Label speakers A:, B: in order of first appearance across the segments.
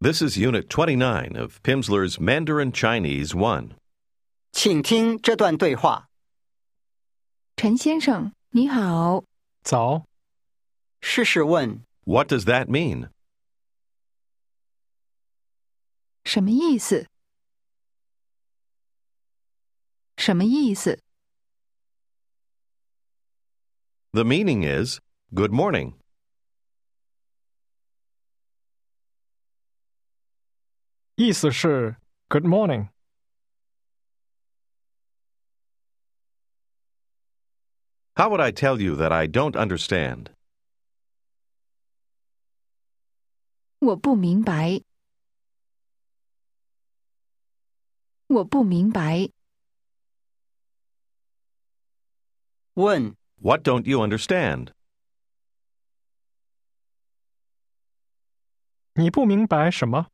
A: This is Unit 29 of Pimsleur's Mandarin Chinese 1.
B: 请听这段对话。
C: 陈先生，你好。
D: 早，
B: 试试问
A: What does that mean?
C: 什么意思？什么意思？
A: The meaning is, Good morning.
D: 意思是 Good morning。
A: How would I tell you that I don't understand?
C: 我不明白。我不明白。
B: 问
A: What don't you understand?
D: 你不明白什么？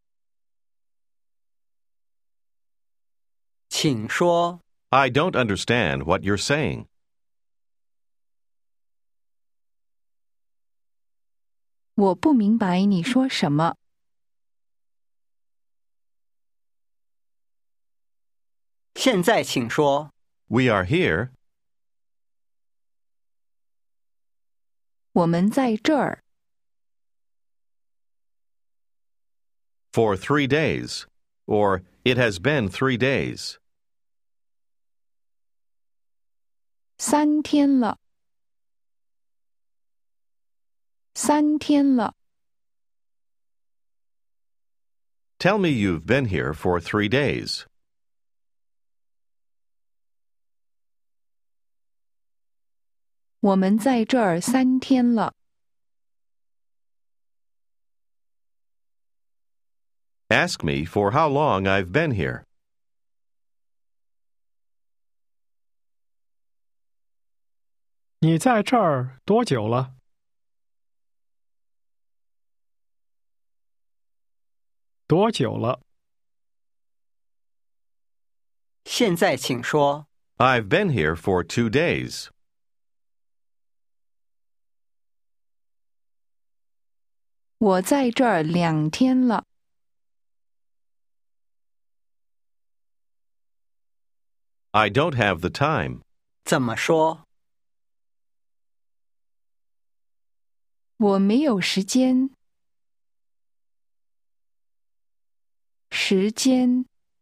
B: 请说
A: I don't understand what you're saying.
C: 我不明白你说什么。
B: 现在请说
A: We are here
C: 我们在这儿
A: for 3 days, or it has been 3 days.
C: 3天了。3天了。
A: Tell me you've been here for 3 days.
C: 我们在这儿3天了。
A: Ask me for how long I've been here.
D: 你在这儿多久了？多久了？
B: 现在请说
A: I've been here for 2 days.
C: 我在这儿2天了。
A: I don't have the time.
B: 怎么说
C: 我没有时间。时间。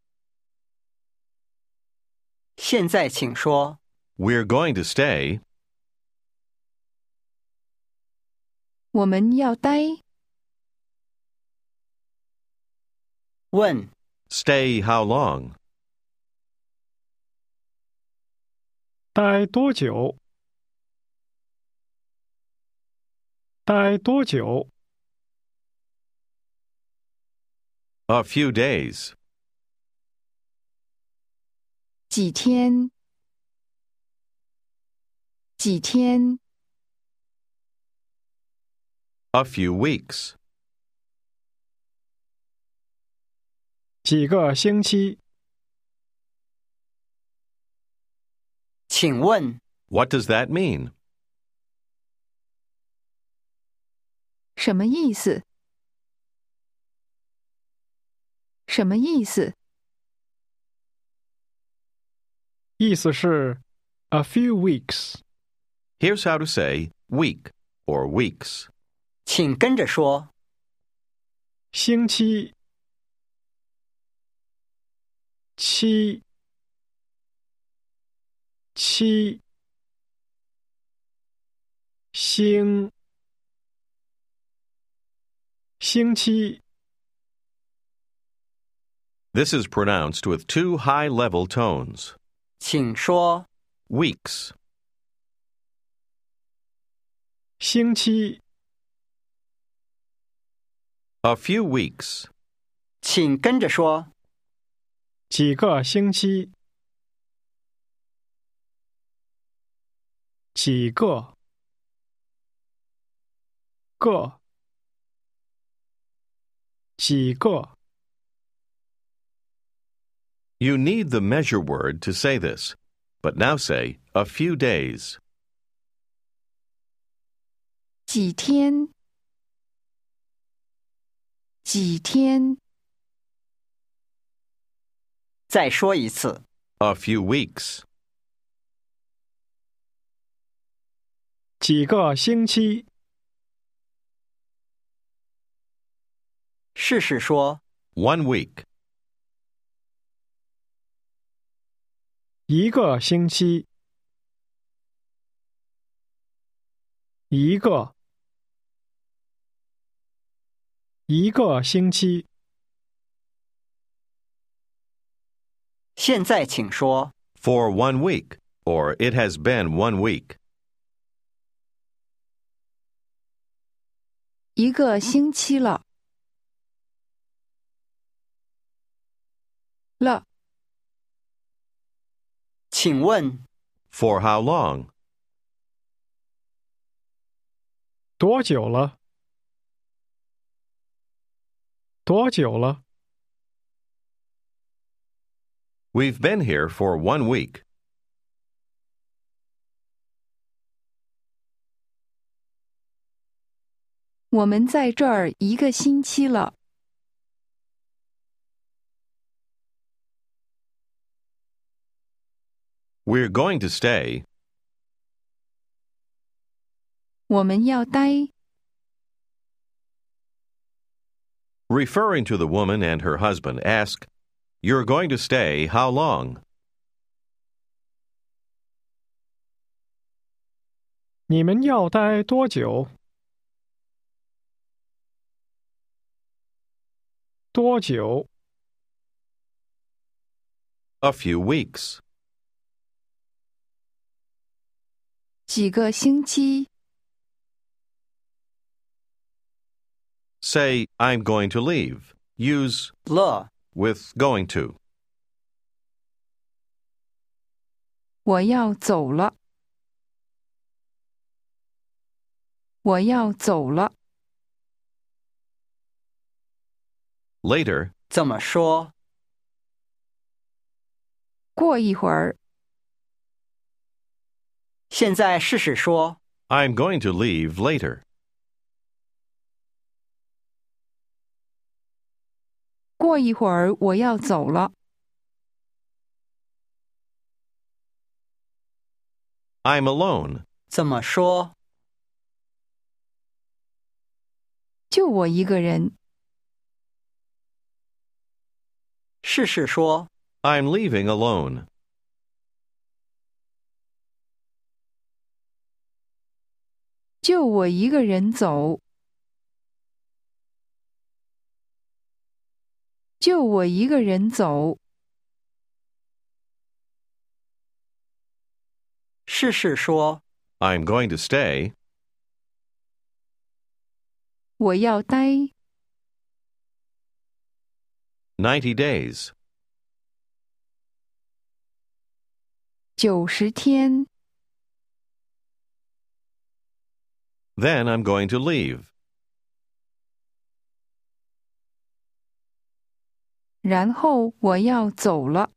B: 现在请说
A: We're going to stay.
C: 我们要待。
B: 问
A: Stay how long?
D: 待多久？待多久？
A: A few days.
C: 几天？几天？
A: A few weeks.
D: 几个星期？
B: 请问
A: What does that mean?
C: 什么意思？什么意思？
D: 意思是 a few weeks。
A: Here's how to say week or weeks.
B: 请跟着说
D: 星期七七星期
A: This is pronounced with 2 high-level tones.
B: 请说
A: Weeks.
D: 星期
A: A few weeks.
B: 请跟着说
D: 几个星期几个个几个
A: You need the measure word to say this, but now say a few days.
C: 几天？ 几天，
B: 再说一次。
A: A few weeks.
D: 几个星期，
B: 试试说。
A: 1 week.
D: 一个星期，一个星期，
B: 现在请说。
A: For 1 week, or it has been 1 week.
C: 一个星期了。了，
B: 请问
A: For how long?
D: 多久了？多久了？
A: We've been here for 1 week.
C: 我们在这儿一个星期了。
A: We're going to stay.
C: 我们要待，
A: Referring to the woman and her husband, ask, You're going to stay how long?
D: 你们要待多久？多久？
A: A few weeks.
C: 几个星期，
A: Say, I'm going to leave. Use
B: 了
A: with going to.
C: 我要走了。我要走了。
A: Later,
B: 怎么说？
C: 过一会儿，
B: 现在试试说。
A: I'm going to leave later.
C: 过一会儿我要走了。
A: I'm alone.
B: 怎么说？
C: 就我一个人。
B: 试试说。
A: I'm leaving alone.
C: 就我一个人走。就我一个人走。
B: 试试说。
A: I'm going to stay.
C: 我要待。
A: 90 days.
C: 90天。
A: Then I'm going to leave.
C: 然后我要走了。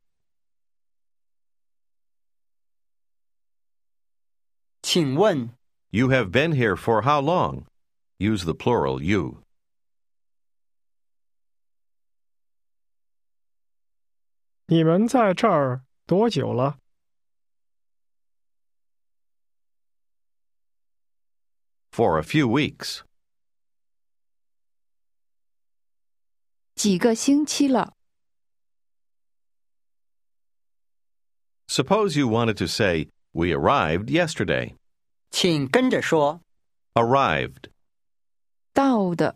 B: 请问
A: You have been here for how long? Use the plural you.
D: 你们在这儿多久了？
A: For a few weeks.
C: 几个星期了。
A: Suppose you wanted to say, We arrived yesterday.
B: 请跟着说。
A: Arrived.
C: 到的。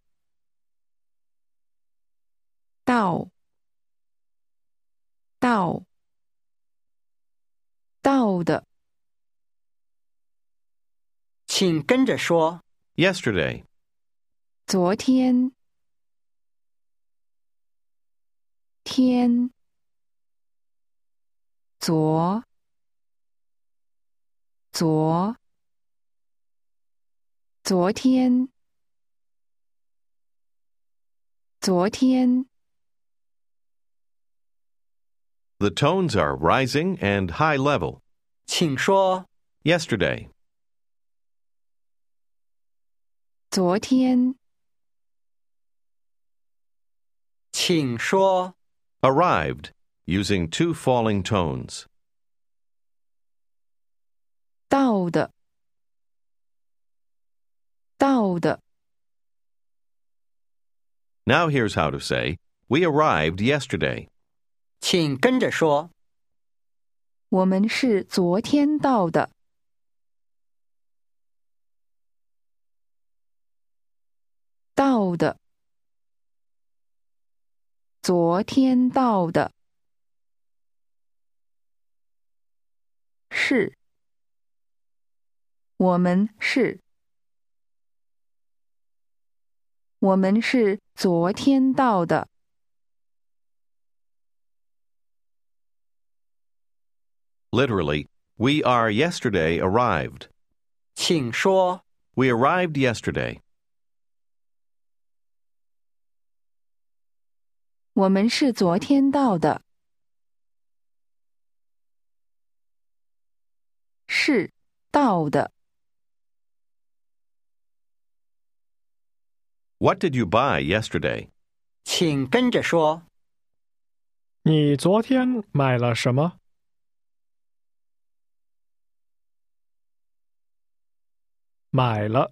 C: 到。到。到的。
B: 请跟着说。
A: Yesterday.
C: 昨天。天。昨。昨。昨天。昨天。
A: The tones are rising and high level.
B: 请说。
A: Yesterday.
C: 昨天。
B: 请说，
A: Arrived, using two falling tones.
C: 到的，到的，
A: Now here's how to say, we arrived yesterday.
B: 请跟着说，
C: 我们是昨天到的，到的，昨天到的，是，我们是，我们是昨天到的。
A: Literally, we are yesterday arrived.
B: 请说，
A: We arrived yesterday.
C: 我们是昨天到的，是到的。
A: What did you buy yesterday?
B: 请跟着说，
D: 你昨天买了什么？买了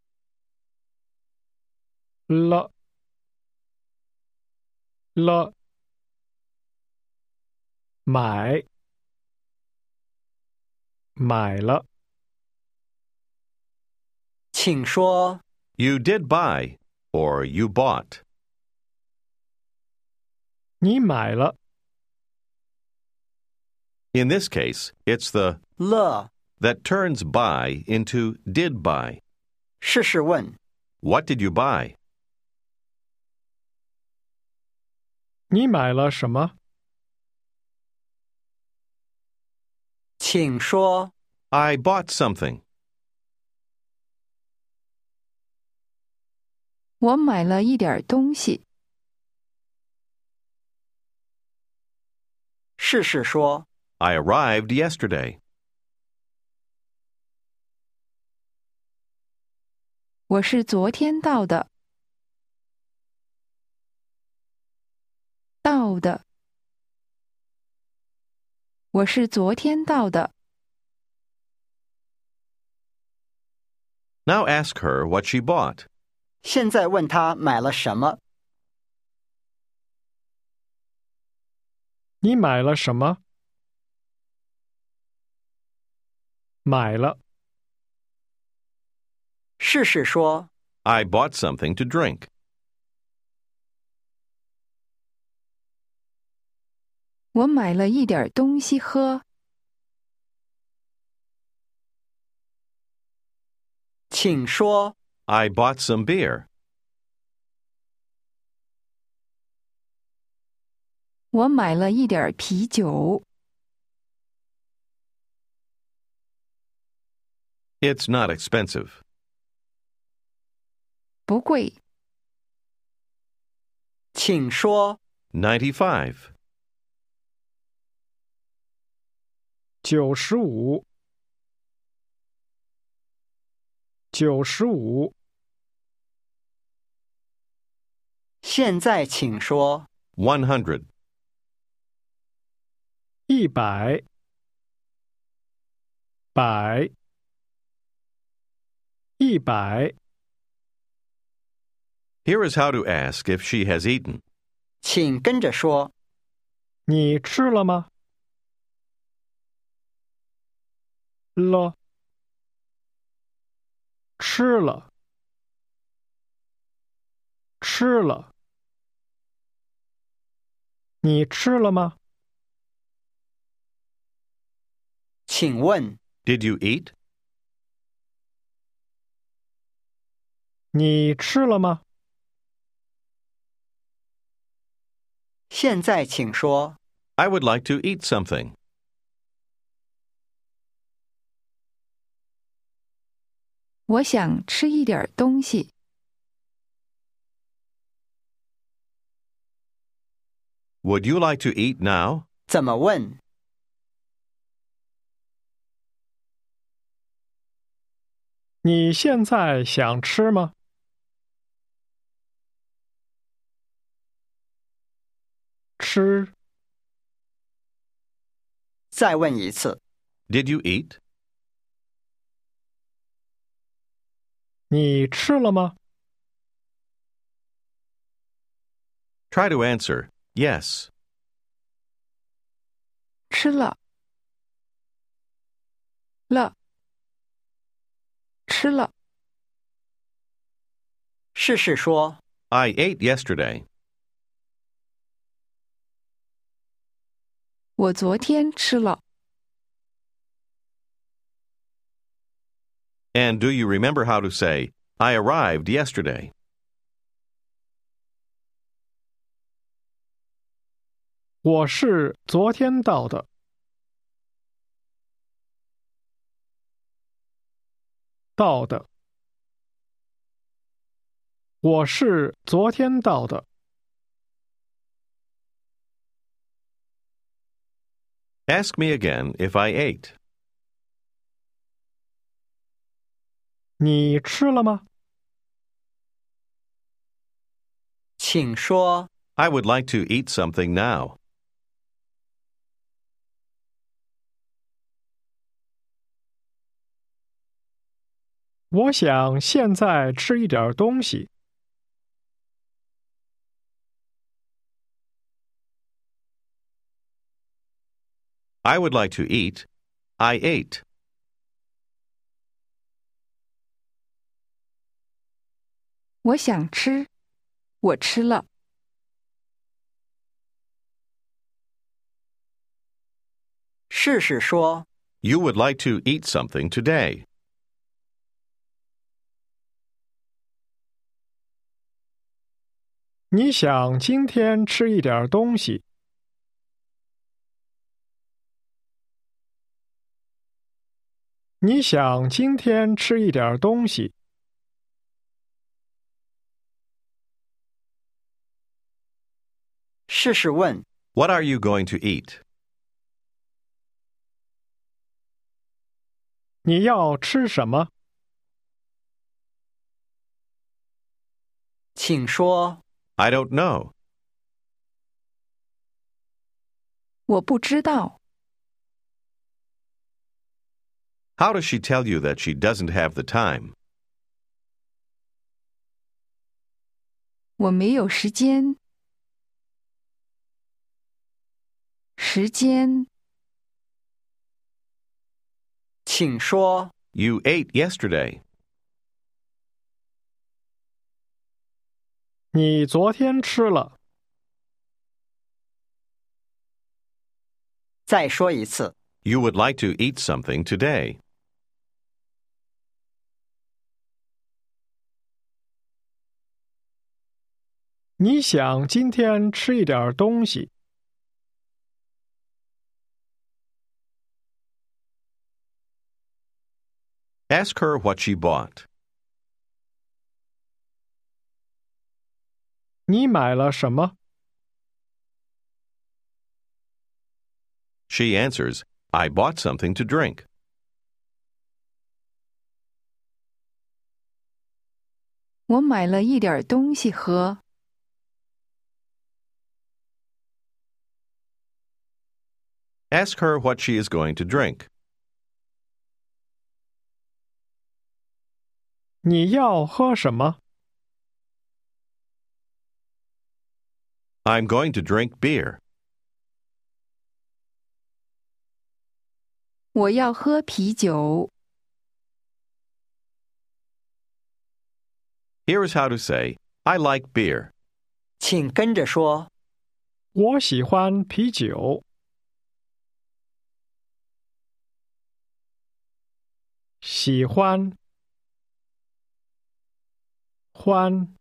D: 了了买了
B: 请说，
A: You did buy, or you bought.
D: 你买了
A: In this case, it's the
B: 了，
A: that turns buy into did buy.
B: 试试问，
A: What did you buy?
D: 你买了什么？
B: 请说，
A: I bought something.
C: 我买了一点东西，
B: 试试说，
A: I arrived yesterday.
C: 我是昨天到的，到的。我是昨天到的。
A: Now ask her what she bought.
B: 现在问他买了什么，
D: 你买了什么？买了
B: 试试说，
A: I bought something to drink.
C: 我买了一点东西喝，
B: 请说，
A: I bought some beer.
C: 我买了一点啤酒，
A: It's not expensive.
C: 不贵。
B: 请说，
A: $95.
D: 95 95
B: 现在请说，
A: $100.
D: 100百100
A: Here is how to ask if she has eaten.
B: 请跟着说，
D: 你吃了吗？了，吃了，吃了。你吃了吗？
B: 请问，
A: Did you eat?
D: 你吃了吗？
B: 现在请说，
A: I would like to eat something.
C: 我想吃一点东西。
A: Would you like to eat now?
B: 怎么问？
D: 你现在想吃吗？ 吃？
B: 再问一次，
A: Did you eat?
D: 你吃了吗？
A: Try to answer, yes.
C: 吃了，吃了，
B: 试试说，
A: I ate yesterday.
C: 我昨天吃了。
A: And do you remember how to say, I arrived yesterday?
D: 我是昨天到的。到的。我是昨天到的。
A: Ask me again if I ate.
D: 你吃了吗？
B: 请说，
A: I would like to eat something now.
D: 我想现在吃一点东西。
A: I would like to eat. I ate.
C: 我想吃，我吃了。
B: 试试说，
A: You would like to eat something today.
D: 你想今天吃一点东西。你想今天吃一点东西。
B: 试试问，
A: What are you going to eat?
D: 你要吃什么？
B: 请说，
A: I don't know.
C: 我不知道。
A: How does she tell you that she doesn't have the time?
C: 我没有时间。时间，
B: 请说，
A: You ate yesterday.
D: 你昨天吃了。
B: 再说一次，
A: You would like to eat something today.
D: 你想今天吃一点东西。
A: Ask her what she bought.
D: 你买了什么？
A: She answers, I bought something to drink.
C: 我买了一点东西喝。
A: Ask her what she is going to drink.
D: 你要喝什么？
A: I'm going to drink beer.
C: 我要喝啤酒。
A: Here is how to say, I like beer.
B: 请跟着说，
D: 我喜欢啤酒。喜欢，欢，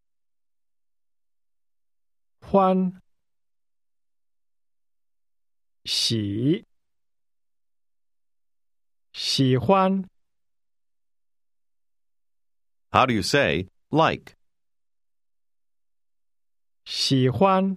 D: 欢，喜，喜欢。
A: How do you say, like?
D: 喜欢。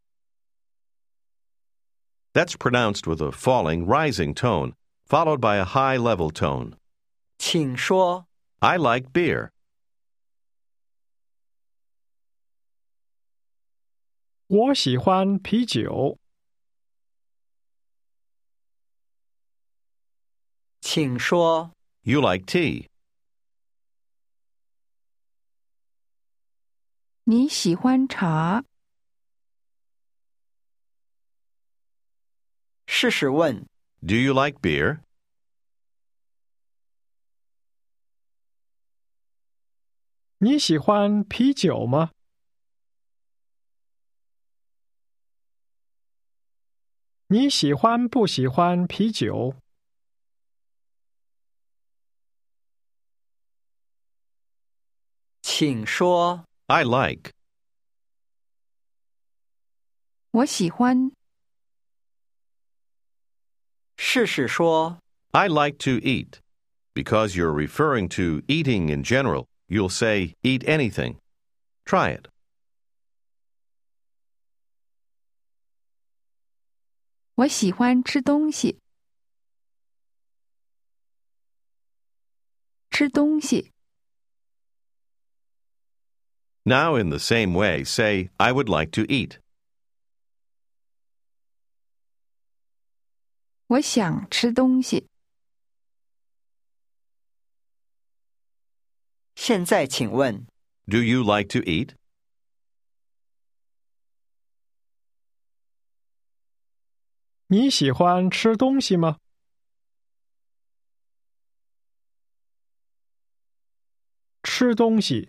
A: That's pronounced with a falling, rising tone, followed by a high level tone.
B: 请说，
A: I like beer.
D: 我喜欢啤酒。
B: 请说。
A: You like tea.
C: 你喜欢茶？
B: 试试问。
A: Do you like beer?
D: 你喜欢啤酒吗？你喜欢不喜欢啤酒？
B: 请说。
A: I like.
C: 我喜欢。
B: 试试说。
A: I like to eat. Because you're referring to eating in general, you'll say eat anything. Try it.
C: 我喜欢吃东西。吃东西。
A: Now, in the same way, say, I would like to eat.
C: 我想吃东西。
B: 现在请问。
A: Do you like to eat?
D: 你喜欢吃东西吗？吃东西。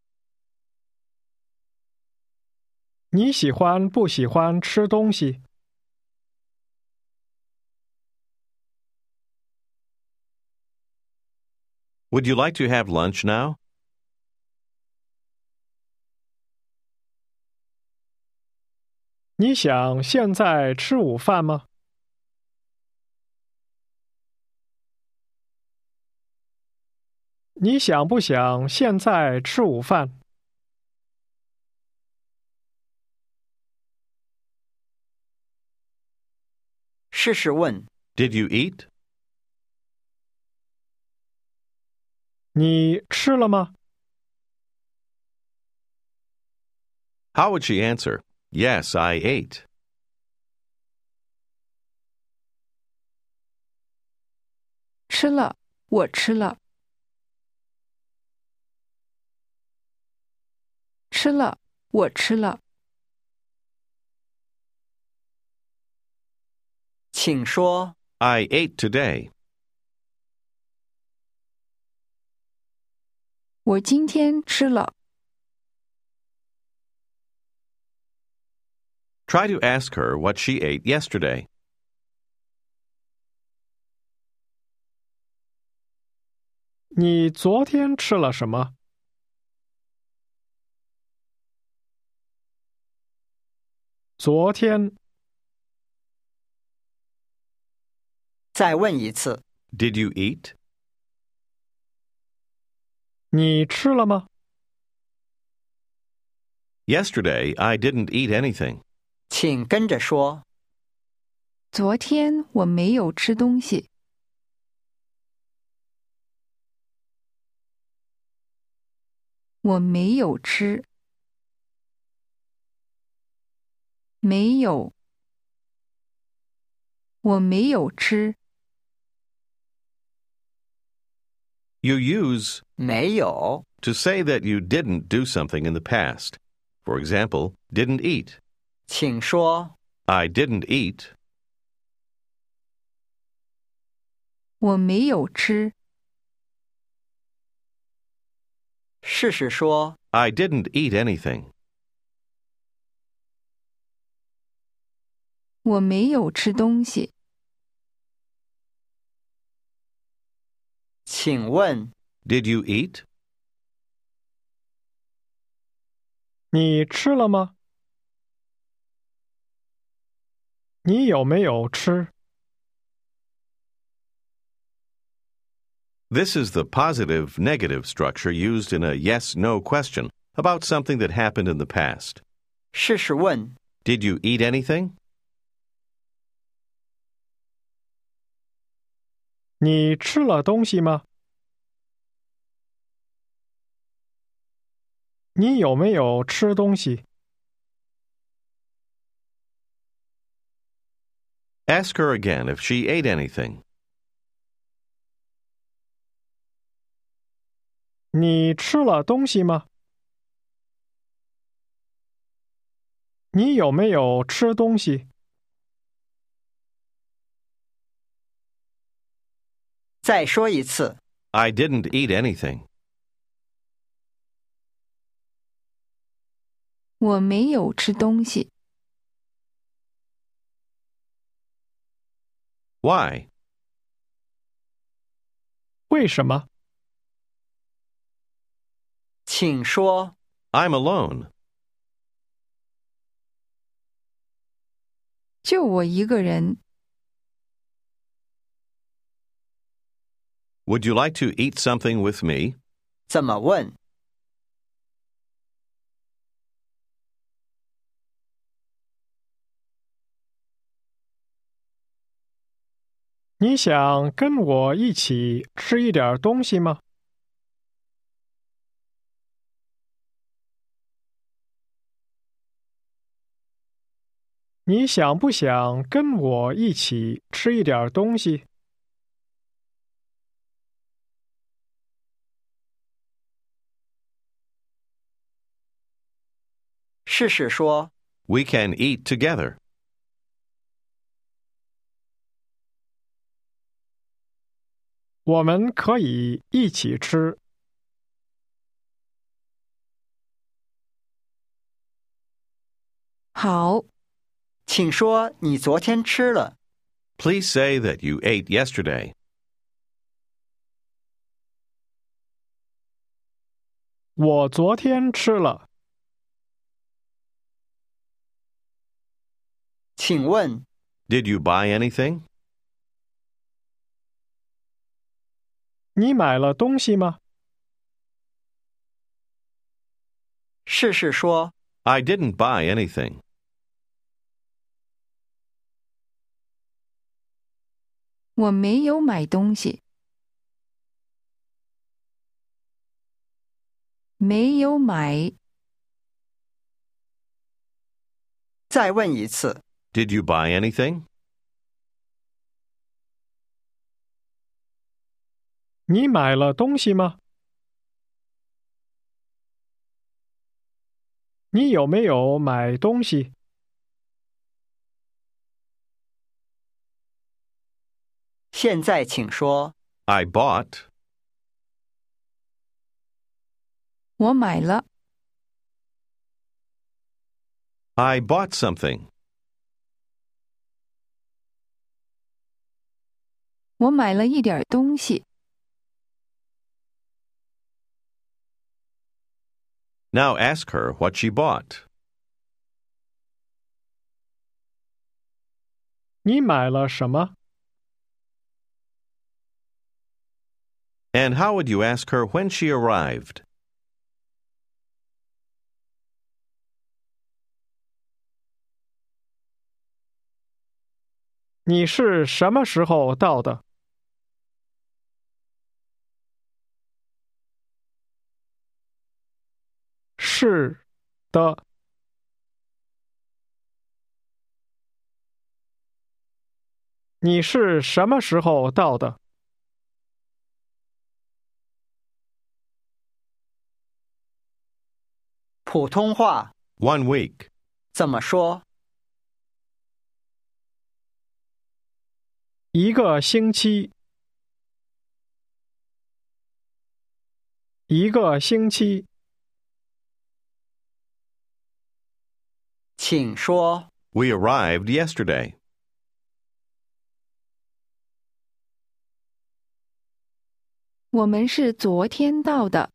D: 你喜欢不喜欢吃东西？
A: Would you like to have lunch now?
D: 你想现在吃午饭吗？你想不想现在吃午饭？
B: 试试问。
A: Did you eat?
D: 你吃了吗？
A: How would she answer? Yes, I ate.
C: 吃了，我吃了。吃了，我吃了。
B: 请说。
A: I ate today.
C: 我今天吃了。
A: Try to ask her what she ate yesterday.
D: 你昨天吃了什么？昨天。
B: 再问一次。
A: Did you eat?
D: 你吃了吗？
A: Yesterday, I didn't eat anything.
B: 请跟着说。
C: 昨天我没有吃东西。我没有吃。没有。我没有吃。
A: You use
B: 没有。
A: to say that you didn't do something in the past. For example, didn't eat.
B: 请说。
A: I didn't eat.
C: 我没有吃。
B: 试试说。
A: I didn't eat anything.
C: 我没有吃东西。
B: 请问。
A: Did you eat?
D: 你吃了吗？你有没有吃？
A: This is the positive-negative structure used in a yes-no question about something that happened in the past.
B: 试试问。
A: Did you eat anything?
D: 你吃了东西吗？你有没有吃东西？
A: Ask her again if she ate anything.
D: 你吃了东西吗？你有没有吃东西？
B: 再说一次。
A: I didn't eat anything.
C: 我没有吃东西。
A: Why?
D: 为什么？
B: 请说。
A: I'm alone.
C: 就我一个人。
A: Would you like to eat something with me?
B: 怎么问？
D: 你想跟我一起吃一点东西吗？你想不想跟我一起吃一点东西？
B: 试试说。
A: We can eat together.
D: 我们可以一起吃。
C: 好，
B: 请说你昨天吃了。
A: Please say that you ate yesterday.
D: 我昨天吃了。
B: 请问
A: Did you buy anything?
D: 你买了东西吗？
B: 试试说。
A: I didn't buy anything.
C: 我没有买东西。没有买。
B: 再问一次。
A: Did you buy anything?
D: 你买了东西吗？你有没有买东西？
B: 现在请说。
A: I bought.
C: 我买了。
A: I bought something.
C: 我买了一点东西。
A: Now ask her what she bought.
D: 你买了什么？
A: And how would you ask her when she arrived?
D: 你是什么时候到的？是的。你是什么时候到的？
B: 普通话
A: 1 week.
B: 怎么说？
D: 一个星期。一个星期。
B: 请说。
A: We arrived yesterday.
C: 我们是昨天到的。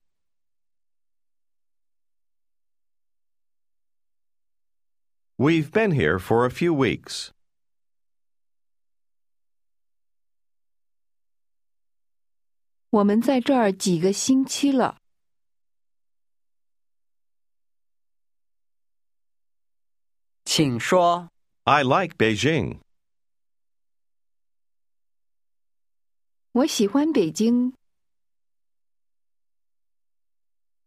A: We've been here for a few weeks.
C: 我们在这儿几个星期了。
B: 请说。
A: I like Beijing.
C: 我喜欢北京。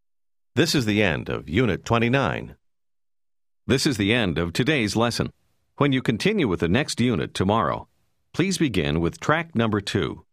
A: This is the end of Unit 29. This is the end of today's lesson. When you continue with the next unit tomorrow, please begin with track number 2.